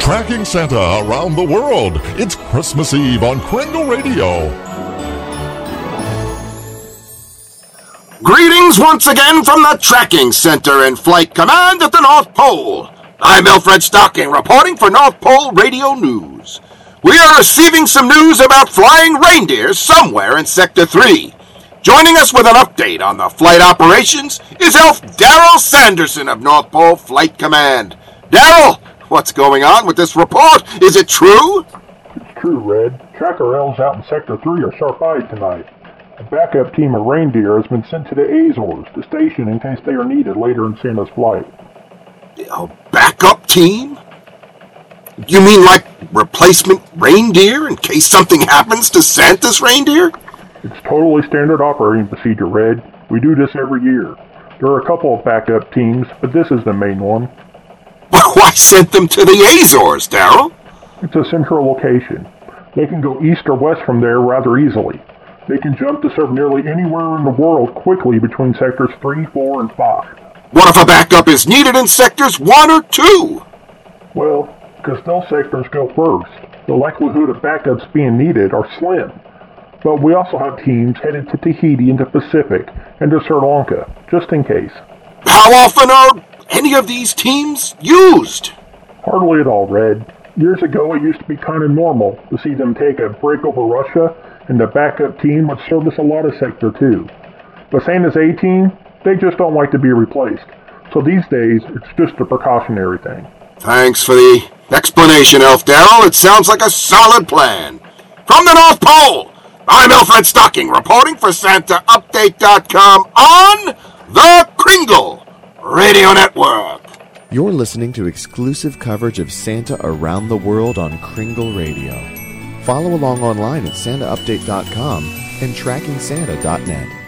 Tracking Santa around the world. It's Christmas Eve on Kringle Radio. Greetings once again from the Tracking Center in Flight Command at the North Pole. I'm Alfred Stocking, reporting for North Pole Radio News. We are receiving some news about flying reindeer somewhere in Sector 3. Joining us with an update on the flight operations is Elf Daryl Sanderson of North Pole Flight Command. Daryl, what's going on with this report? Is it true? It's true, Red. Tracker L's out in Sector 3 are sharp-eyed tonight. A backup team of reindeer has been sent to the Azores, the station, in case they are needed later in Santa's flight. A backup team? You mean like replacement reindeer in case something happens to Santa's reindeer? It's totally standard operating procedure, Red. We do this every year. There are a couple of backup teams, but this is the main one. Well, why sent them to the Azores, Daryl? It's a central location. They can go east or west from there rather easily. They can jump to serve nearly anywhere in the world quickly between Sectors 3, 4, and 5. What if a backup is needed in Sectors 1 or 2? Well, because those sectors go first, the likelihood of backups being needed are slim. But we also have teams headed to Tahiti and the Pacific and to Sri Lanka, just in case. How often are any of these teams used? Hardly at all, Red. Years ago, it used to be kind of normal to see them take a break over Russia, and the backup team would service a lot of Sector 2. But Santa's A-Team, they just don't like to be replaced. So these days, it's just a precautionary thing. Thanks for the explanation, Elf Daryl. It sounds like a solid plan. From the North Pole, I'm Alfred Stocking, reporting for SantaUpdate.com on the Kringle Radio Network. You're listening to exclusive coverage of Santa around the world on Kringle Radio. Follow along online at SantaUpdate.com and TrackingSanta.net.